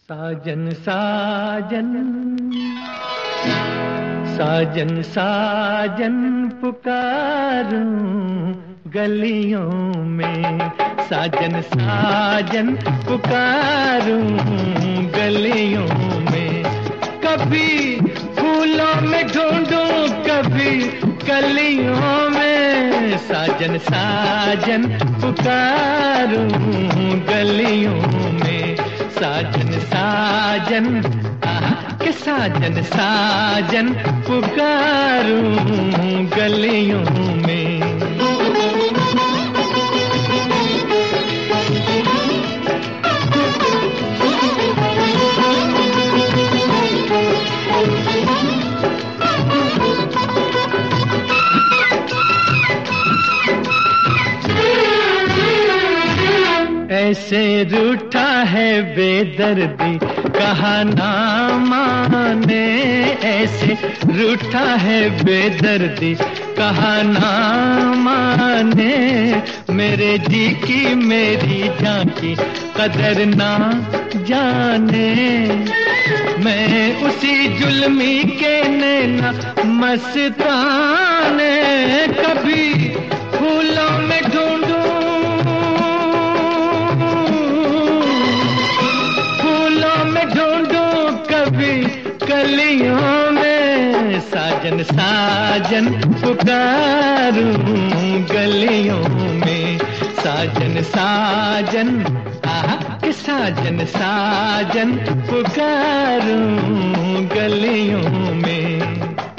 साजन साजन साजन साजन पुकारूं गलियों में, साजन साजन पुकारूं गलियों में। कभी फूलों में ढूंढूं कभी कलियों में, साजन साजन पुकारूं गलियों में। साजन साजन के साजन साजन पुकारूं गलियों में। ऐसे रूठा है बेदर्दी कहा ना माने, ऐसे रूठा है बेदर्दी कहा ना माने। मेरे जी की मेरी जान की कदर ना जाने, मैं उसी जुल्मी के नैना मस्ताने। कभी फूलों में ढूंढूं कलियों में, साजन साजन पुकारूं गलियों में। साजन साजन के साजन साजन पुकारूं गलियों में।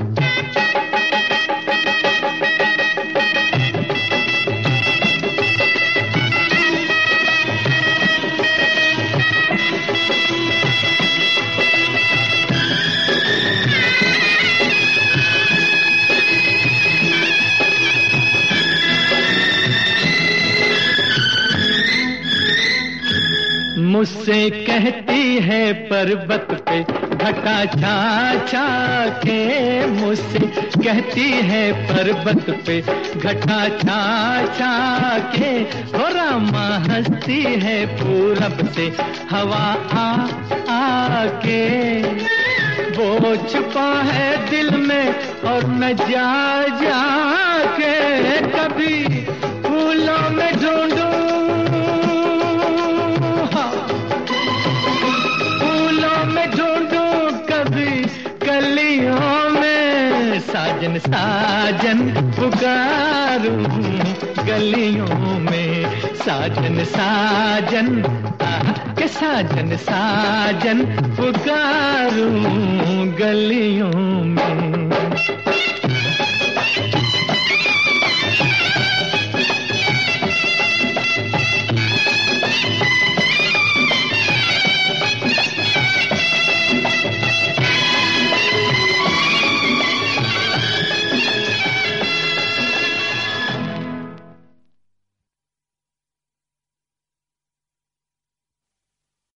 मुझसे कहती है पर्वत पे घटा छा छा के, मुझसे कहती है पर्वत पे घटा छा छा के। हो रामा हंसती है पूरब से हवा आ आ के। वो छुपा है दिल में और न जा जा के। कभी फूलों में ढूंढूं कलियों में, साजन साजन पुकारूं गलियों में। साजन साजन के साजन साजन पुकारूं गलियों में।